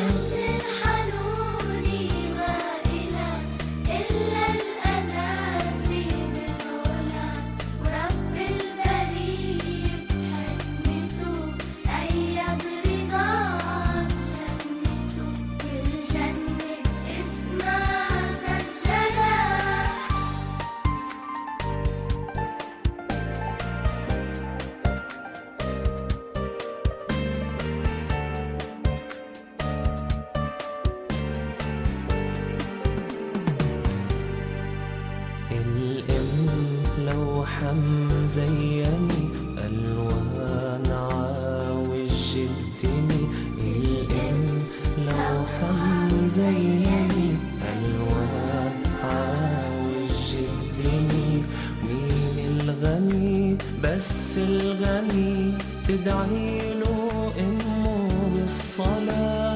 زيني ألوان عاوج جدني، الإم لوحا زيني ألوان عاوج جدني. مين الغني بس الغني تدعي له أمه بالصلاة.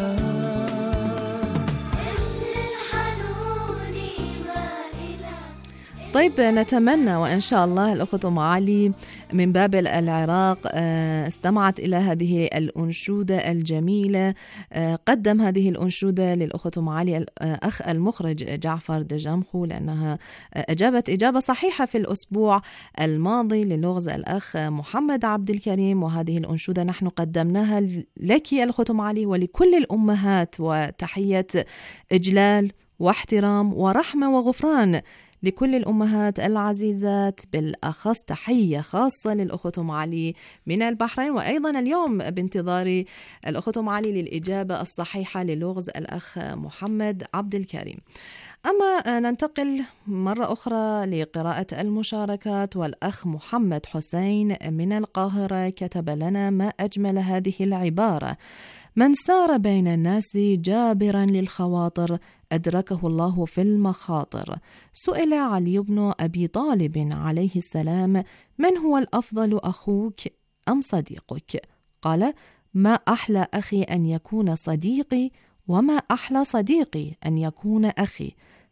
طيب، نتمنى وإن شاء الله الأخت أم علي من بابل العراق استمعت إلى هذه الأنشودة الجميلة. قدم هذه الأنشودة للأخت أم علي الأخ المخرج جعفر دجمخو، لأنها أجابت إجابة صحيحة في الأسبوع الماضي للغز الأخ محمد عبد الكريم. وهذه الأنشودة نحن قدمناها لك الأخت أم علي ولكل الأمهات، وتحية إجلال واحترام ورحمة وغفران لكل الأمهات العزيزات، بالأخص تحية خاصة للأخت أم علي من البحرين. وأيضا اليوم بانتظار الأخت أم علي للإجابة الصحيحة للغز الأخ محمد عبد الكريم. أما ننتقل مرة أخرى لقراءة المشاركات، والأخ محمد حسين من القاهرة كتب لنا: ما أجمل هذه العبارة: من سار بين الناس جابرا للخواطر أدركه الله في المخاطر. سئل علي بن أبي طالب عليه السلام: من هو الأفضل، أخوك أم صديقك؟ قال: ما أحلى أخي أن يكون صديقي، وما أحلى صديقي أن يكون أخي.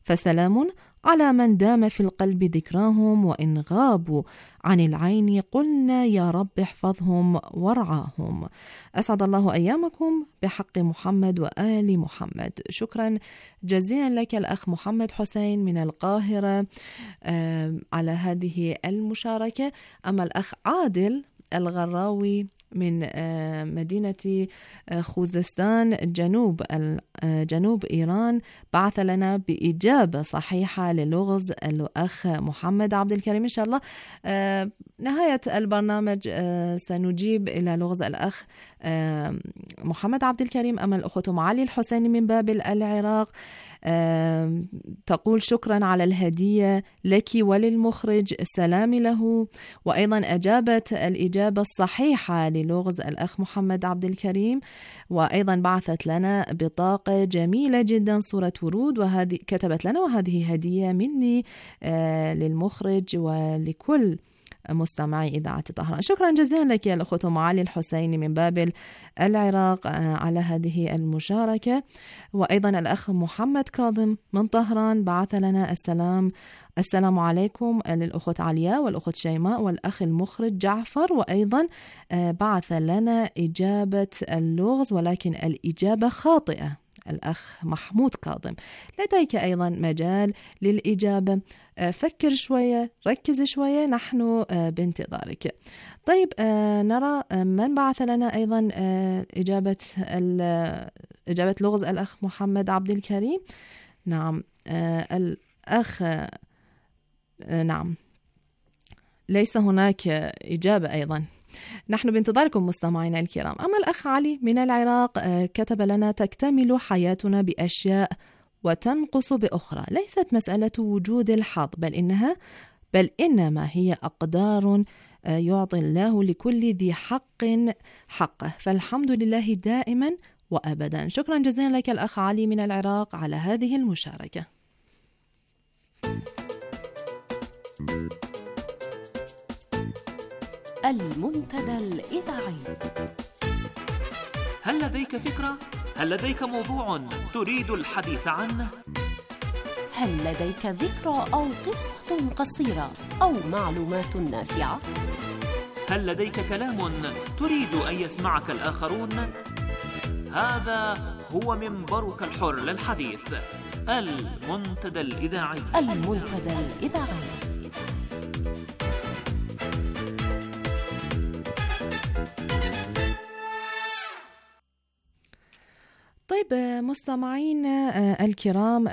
فسلام على من دام في القلب ذكراهم، وإن غابوا عن العين قلنا يا رب احفظهم وارعاهم. أسعد الله أيامكم بحق محمد وآل محمد. شكرا جزيلا لك الأخ محمد حسين من القاهرة على هذه المشاركة. أما الأخ عادل الغراوي من مدينة خوزستان جنوب جنوب إيران بعث لنا بإجابة صحيحة للغز الأخ محمد عبد الكريم. إن شاء الله نهاية البرنامج سنجيب إلى لغز الأخ محمد عبد الكريم. أما الأخت معالي الحسيني من بابل العراق تقول شكرا على الهدية لك وللمخرج، سلامي له. وأيضا أجابت الإجابة الصحيحة للغز الأخ محمد عبد الكريم، وأيضا بعثت لنا بطاقة جميلة جدا صورة ورود، وهذه كتبت لنا وهذه هدية مني للمخرج ولكل مستمعي إذاعة طهران. شكرا جزيلا لك يا الأخت معالي الحسيني من بابل العراق على هذه المشاركة. وأيضا الأخ محمد كاظم من طهران بعث لنا السلام السلام عليكم للأخت علياء والأخت شيماء والأخ المخرج جعفر، وأيضا بعث لنا إجابة اللغز ولكن الإجابة خاطئة الأخ محمود كاظم. لديك أيضا مجال للإجابة، فكر شوية، ركز شوية، نحن بانتظارك. طيب نرى من بعث لنا أيضا إجابة إجابة لغز الأخ محمد عبد الكريم. نعم الأخ نعم ليس هناك إجابة أيضا. نحن بانتظاركم مستمعينا الكرام. أما الأخ علي من العراق كتب لنا تكتمل حياتنا بأشياء وتنقص بأخرى، ليست مسألة وجود الحظ بل إنها بل إنما هي أقدار يعطي الله لكل ذي حق حقه، فالحمد لله دائما وأبدا. شكرا جزيلا لك الأخ علي من العراق على هذه المشاركة. المنتدى الإذاعي. هل لديك فكرة؟ هل لديك موضوع تريد الحديث عنه؟ هل لديك ذكرى أو قصة قصيرة أو معلومات نافعة؟ هل لديك كلام تريد أن يسمعك الآخرون؟ هذا هو منبرك الحر للحديث، المنتدى الإذاعي. المنتدى الإذاعي. طيب مستمعينا الكرام،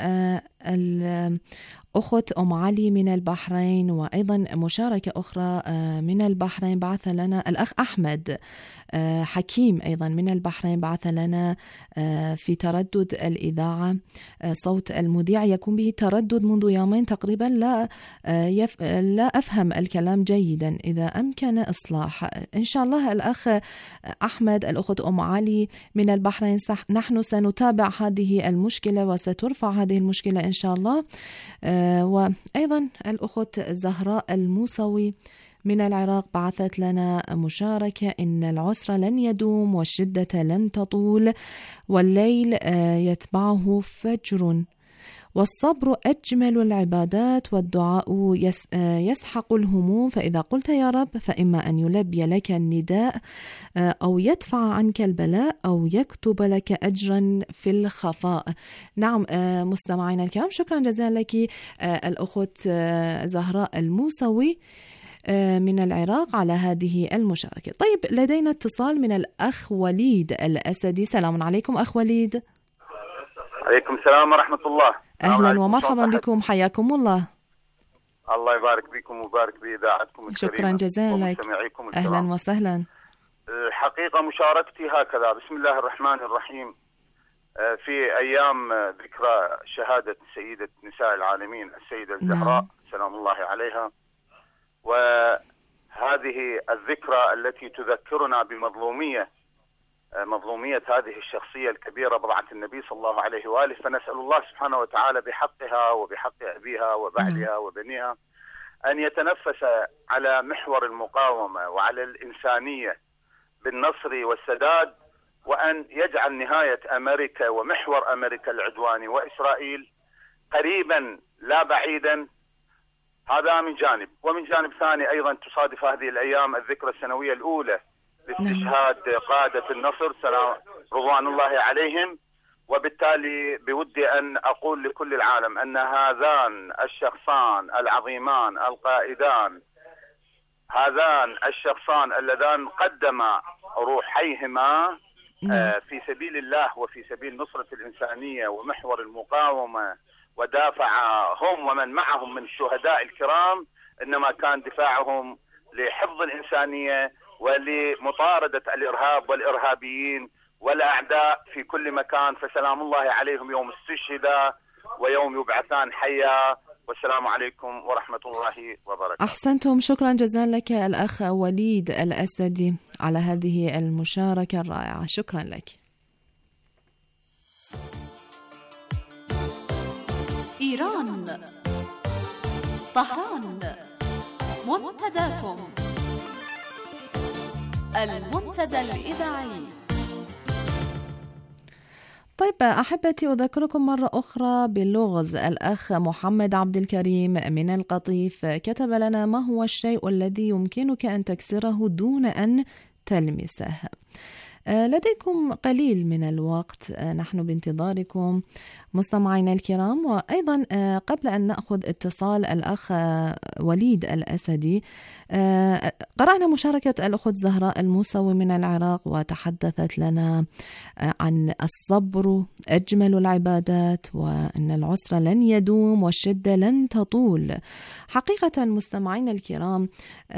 الأخت أم علي من البحرين وأيضا مشاركة أخرى من البحرين بعث لنا الأخ أحمد حكيم أيضا من البحرين بعث لنا في تردد الإذاعة صوت المذيع يكون به تردد منذ يومين تقريبا، لا يف... لا أفهم الكلام جيدا، إذا أمكن إصلاح إن شاء الله. الأخ أحمد، الأخت أم علي من البحرين، نحن سنتابع هذه المشكلة وسترفع هذه المشكلة إن شاء الله. وأيضا الأخت زهراء الموسوي من العراق بعثت لنا مشاركة: إن العسر لن يدوم والشدة لن تطول والليل يتبعه فجر والصبر أجمل العبادات والدعاء يسحق الهموم، فإذا قلت يا رب فإما أن يلبي لك النداء أو يدفع عنك البلاء أو يكتب لك أجرا في الخفاء. نعم مستمعينا الكرام، شكرا جزيلا لك الأخت زهراء الموسوي من العراق على هذه المشاركة. طيب لدينا اتصال من الأخ وليد الأسدي. سلام عليكم أخ وليد. عليكم السلام ورحمة الله. أهلا ومرحبا بكم، حياكم الله. الله يبارك بكم ويبارك بإذاعتكم الكريمة. شكرا جزيلا لك. أهلا وسهلا. الحقيقة مشاركتي هكذا: بسم الله الرحمن الرحيم. في أيام ذكرى شهادة سيدة نساء العالمين السيدة الزهراء سلام الله عليها، وهذه الذكرى التي تذكرنا بمظلومية مظلومية هذه الشخصية الكبيرة بضعة النبي صلى الله عليه وآله، فنسأل الله سبحانه وتعالى بحقها وبحق أبيها وبعلها وبنيها أن يتنفس على محور المقاومة وعلى الإنسانية بالنصر والسداد، وأن يجعل نهاية أمريكا ومحور أمريكا العدواني وإسرائيل قريبا لا بعيدا. هذا من جانب. ومن جانب ثاني أيضا تصادف هذه الأيام الذكرى السنوية الأولى لاستشهاد قادة النصر سلام رضوان الله عليهم، وبالتالي بودي أن أقول لكل العالم أن هذان الشخصان العظيمان القائدان، هذان الشخصان اللذان قدما روحيهما في سبيل الله وفي سبيل نصرة الإنسانية ومحور المقاومة، ودافع هم ومن معهم من الشهداء الكرام، إنما كان دفاعهم لحفظ الإنسانية ولمطاردة الإرهاب والإرهابيين والأعداء في كل مكان. فسلام الله عليهم يوم استشهدا ويوم يبعثان حيا، والسلام عليكم ورحمة الله وبركاته. أحسنتم، شكرا جزيلا لك الأخ وليد الأسدي على هذه المشاركة الرائعة، شكرا لك. إيران، طهران، منتداكم، المنتدى الإذاعي. طيب أحبتي، أذكركم مرة أخرى باللغز. الأخ محمد عبد الكريم من القطيف كتب لنا: ما هو الشيء الذي يمكنك أن تكسره دون أن تلمسه؟ لديكم قليل من الوقت، نحن بانتظاركم مستمعينا الكرام. وأيضا قبل أن نأخذ اتصال الأخ وليد الأسدي، قرأنا مشاركة الأخت زهراء الموسوي من العراق، وتحدثت لنا عن الصبر أجمل العبادات، وأن العسر لن يدوم والشدة لن تطول. حقيقة مستمعينا الكرام،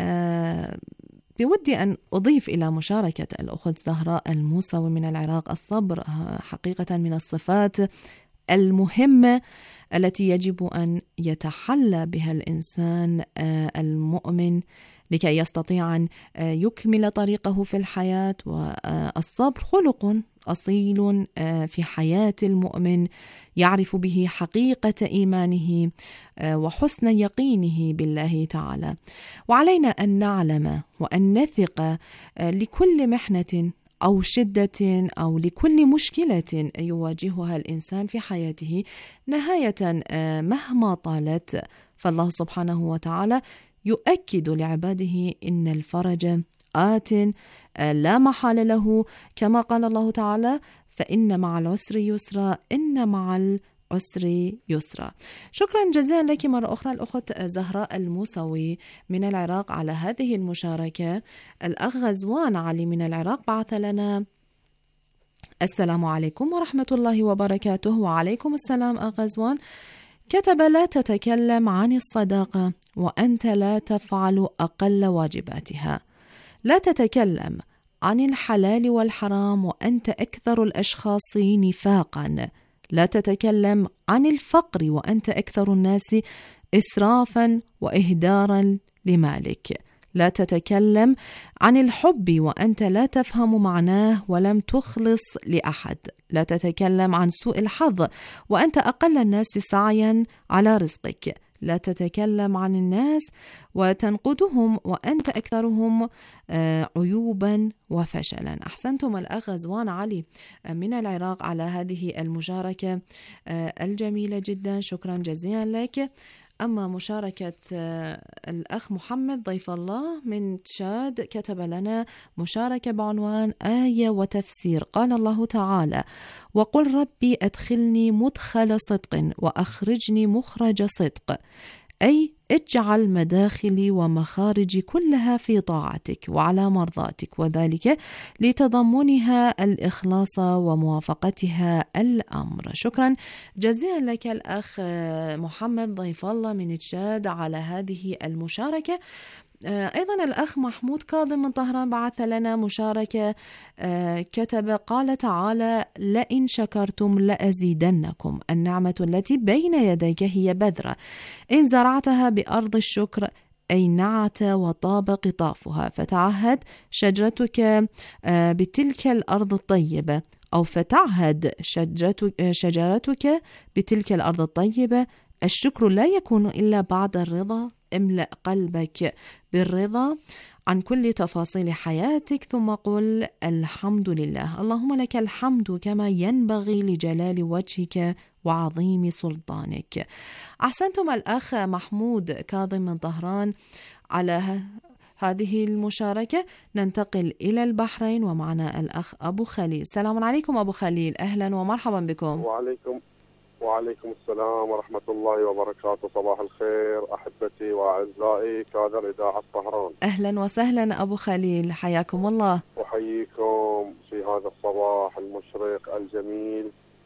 بودي أن أضيف إلى مشاركة الأخت زهراء الموسوي من العراق: الصبر حقيقة من الصفات المهمة التي يجب أن يتحلى بها الإنسان المؤمن لكي يستطيع أن يكمل طريقه في الحياة. والصبر خلق أصيل في حياة المؤمن يعرف به حقيقة إيمانه وحسن يقينه بالله تعالى. وعلينا أن نعلم وأن نثق لكل محنة أو شدة أو لكل مشكلة يواجهها الإنسان في حياته نهاية مهما طالت، فالله سبحانه وتعالى يؤكد لعباده إن الفرج آت لا محال له، كما قال الله تعالى: فإن مع العسر يسرا، إن مع العسر يسرا. شكرا جزيلا لك مرة أخرى الأخت زهراء الموسوي من العراق على هذه المشاركة. الأخ غزوان علي من العراق بعث لنا: السلام عليكم ورحمة الله وبركاته. وعليكم السلام أخ غزوان. كتب: لا تتكلم عن الصداقة وأنت لا تفعل أقل واجباتها. لا تتكلم عن الحلال والحرام وأنت أكثر الأشخاص نفاقا. لا تتكلم عن الفقر وأنت أكثر الناس إسرافا وإهدارا لمالك. لا تتكلم عن الحب وأنت لا تفهم معناه ولم تخلص لأحد. لا تتكلم عن سوء الحظ وأنت أقل الناس سعيا على رزقك. لا تتكلم عن الناس وتنقدهم وأنت أكثرهم عيوبا وفشلا. أحسنتم الأخ غزوان علي من العراق على هذه المشاركة الجميلة جدا، شكرا جزيلا لك. أما مشاركة الأخ محمد ضيف الله من تشاد كتب لنا مشاركة بعنوان آية وتفسير. قال الله تعالى: وقل ربي أدخلني مدخل صدق وأخرجني مخرج صدق، أي اجعل مداخلي ومخارجي كلها في طاعتك وعلى مرضاتك، وذلك لتضمنها الإخلاص وموافقتها الأمر. شكرا جزيلا لك الأخ محمد ضيف الله من تشاد على هذه المشاركة. أيضا الأخ محمود كاظم من طهران بعث لنا مشاركة، كتب: قال تعالى: لئن شكرتم لأزيدنكم. النعمة التي بين يديك هي بذرة إن زرعتها بأرض الشكر أي نعت وطاب قطافها، فتعهد شجرتك بتلك الأرض الطيبة، أو فتعهد شجرتك بتلك الأرض الطيبة. الشكر لا يكون إلا بعد الرضا. املأ قلبك بالرضا عن كل تفاصيل حياتك، ثم قل الحمد لله. اللهم لك الحمد كما ينبغي لجلال وجهك وعظيم سلطانك. أحسنتم الأخ محمود كاظم من طهران على هذه المشاركة. ننتقل إلى البحرين ومعنا الأخ أبو خليل. السلام عليكم أبو خليل، أهلا ومرحبا بكم. وعليكم وعليكم السلام ورحمة الله وبركاته. صباح الخير أحبتي وأعزائي كادر إذاعة طهران. أهلا وسهلا أبو خليل، حياكم الله. أحييكم في هذا الصباح المشرق الجميل،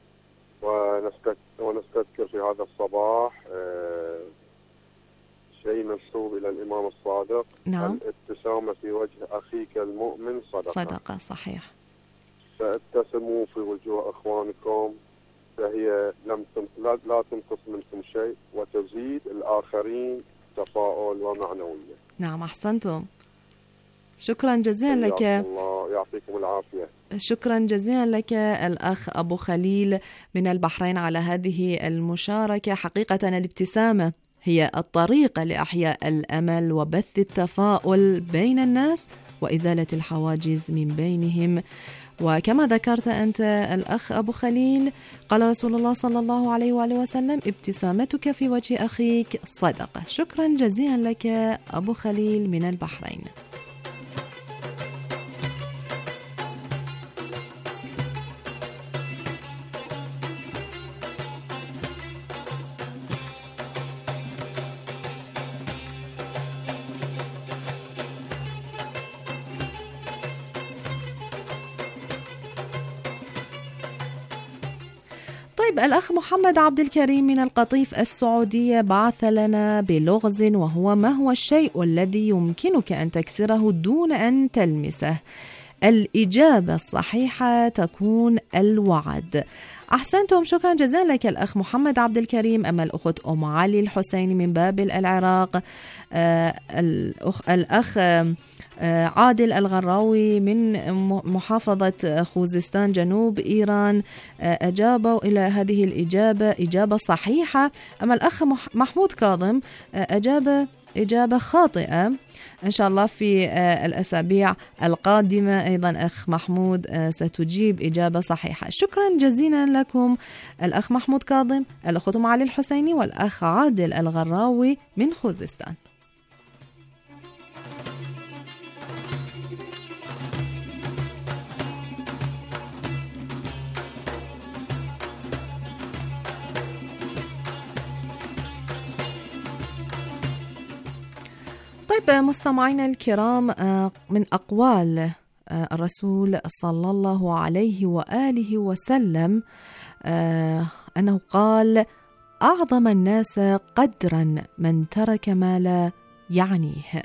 ونستذكر في هذا الصباح آه شيء منسوب إلى الإمام الصادق. نعم. الابتسامة في وجه أخيك المؤمن صدقة. صدقة، صحيح. فابتسموا في وجوه أخوانكم، فهي لم لا, لا تنقص منكم شيء وتزيد الآخرين تفاؤل ومعنوية. نعم أحسنتم، شكرا جزيلا لك. الله يعطيكم العافية. شكرا جزيلا لك الأخ أبو خليل من البحرين على هذه المشاركة. حقيقة الابتسامة هي الطريقة لإحياء الأمل وبث التفاؤل بين الناس وإزالة الحواجز من بينهم. وكما ذكرت أنت الأخ أبو خليل، قال رسول الله صلى الله عليه وآله وسلم: ابتسامتك في وجه أخيك صدقة. شكرا جزيلا لك أبو خليل من البحرين. طيب، الأخ محمد عبد الكريم من القطيف السعودية بعث لنا بلغز، وهو: ما هو الشيء الذي يمكنك أن تكسره دون أن تلمسه؟ الإجابة الصحيحة تكون الوعد. أحسنتم، شكرا جزيلا لك الأخ محمد عبد الكريم. أما الأخت أم علي الحسيني من بابل العراق، آه الأخ, الأخ آه عادل الغراوي من محافظة خوزستان جنوب إيران أجابوا إلى هذه الإجابة إجابة صحيحة. أما الأخ محمود كاظم أجاب إجابة خاطئة. إن شاء الله في الأسابيع القادمة أيضا أخ محمود ستجيب إجابة صحيحة. شكرا جزيلا لكم الأخ محمود كاظم، الأخت أم علي الحسيني، والأخ عادل الغراوي من خوزستان. طيب مستمعينا الكرام، من أقوال الرسول صلى الله عليه وآله وسلم أنه قال: أعظم الناس قدرا من ترك ما لا يعنيه.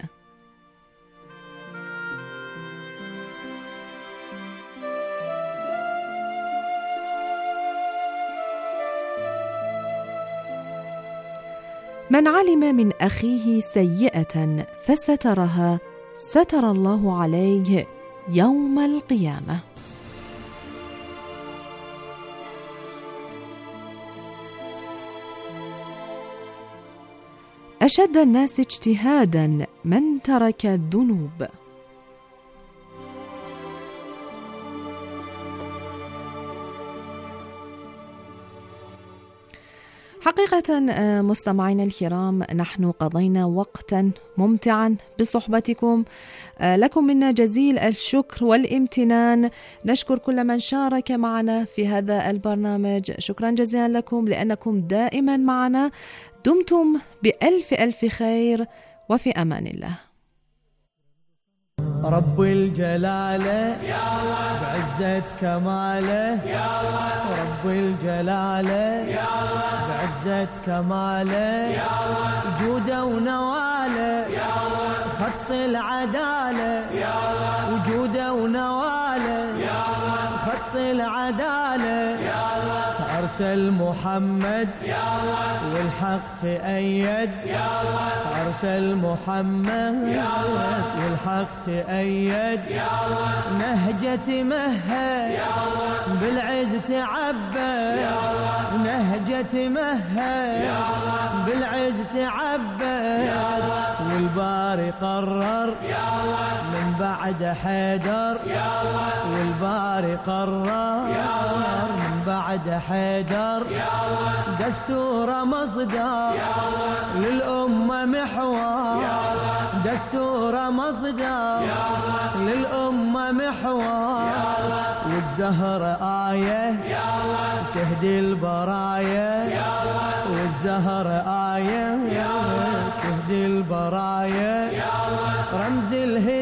من علم من أخيه سيئة فسترها ستر الله عليه يوم القيامة. أشد الناس اجتهادا من ترك الذنوب. حقيقة مستمعينا الكرام، نحن قضينا وقتا ممتعا بصحبتكم. لكم منا جزيل الشكر والامتنان. نشكر كل من شارك معنا في هذا البرنامج. شكرا جزيلا لكم لأنكم دائما معنا. دمتم بألف ألف خير وفي أمان الله. رب الجلالة بعزة كماله، رب الجلالة بعزة كماله، وجوده ونواله خط العدالة، وجوده ونواله خط العدالة. أرسل محمد والحق تأيد، أرسل محمد والحق تأيد. نهجة مهد بالعز تعبى، نهجة مهد بالعز تعبى. والباري قرر من بعد حيدر والباري قرر من بعد حيدر دستور مصدر للأمة محور دستور مصدر للأمة محور والزهر آية تهدي البرايا والزهر آية تهدي البرايا رمز الهدى